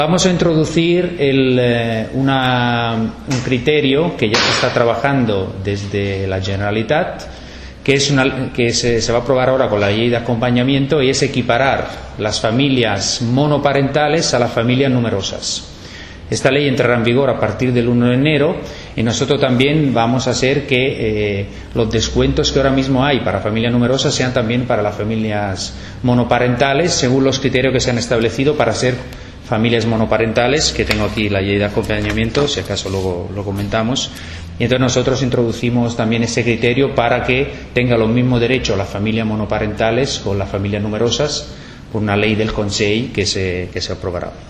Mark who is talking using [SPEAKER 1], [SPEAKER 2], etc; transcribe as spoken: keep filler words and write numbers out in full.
[SPEAKER 1] Vamos a introducir el, eh, una, un criterio que ya se está trabajando desde la Generalitat, que, es una, que se, se va a aprobar ahora con la ley de acompañamiento, y es equiparar las familias monoparentales a las familias numerosas. Esta ley entrará en vigor a partir del uno de enero y nosotros también vamos a hacer que eh, los descuentos que ahora mismo hay para familias numerosas sean también para las familias monoparentales, según los criterios que se han establecido para ser familias monoparentales, que tengo aquí la ley de acompañamiento, si acaso luego lo comentamos. Y entonces nosotros introducimos también ese criterio para que tenga los mismos derechos las familias monoparentales con las familias numerosas por una ley del Consell que se, que se aprobará.